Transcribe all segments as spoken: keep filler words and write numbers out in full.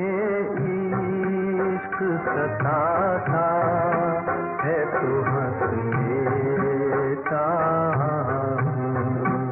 इश्क सताता है तो हंस लेता हूँ।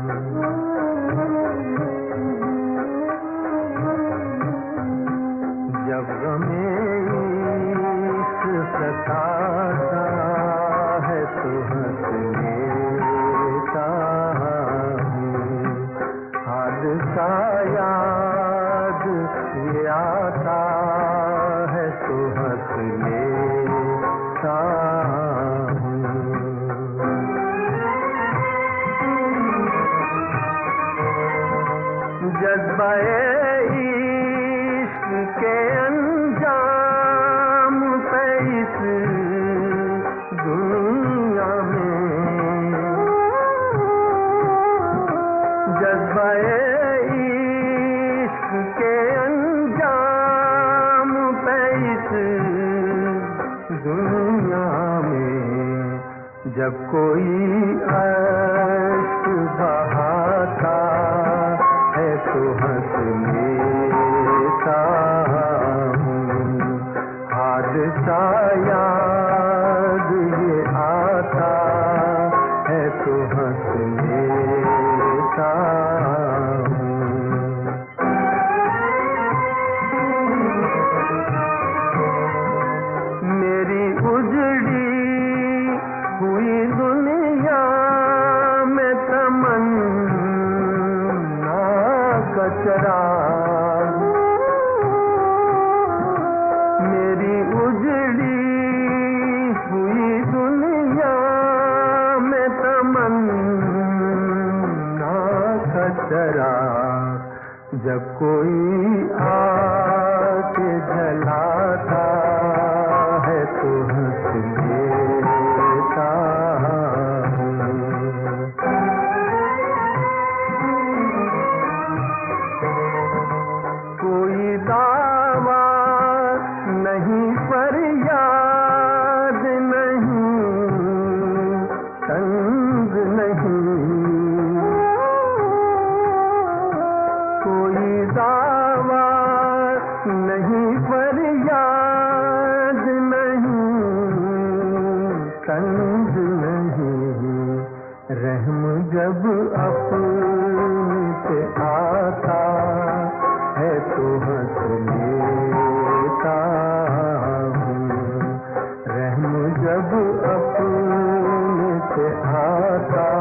जब गमे इश्क सताता है तो हंस लेता हूँ। हादसा याद ये आता है तो हंस लेता हूँ। जज्बे इश्क के अंजाम पे इस दुनिया में, जज्बे इश्क के अंजाम पे इस दुनिया में, जब कोई अश्क बहाता है तो हंस लेता हूँ। हादसा याद ये आता है तो हंस लेता हूँ। मेरी उजड़ी हुई दुनिया में तमन्ना कचरा, मेरी उजड़ी हुई दुनिया में तमन्ना कचरा, जब कोई आके जलाता है तो हंस लेता हूँ। कोई दावा नहीं, फरियाद नहीं, तंग नहीं, कोई दावा नहीं, फरियाद नहीं, तंग नहीं। रहम जब अपने पे आता है तो हंस लेता हूँ। रहम जब अपने पे आता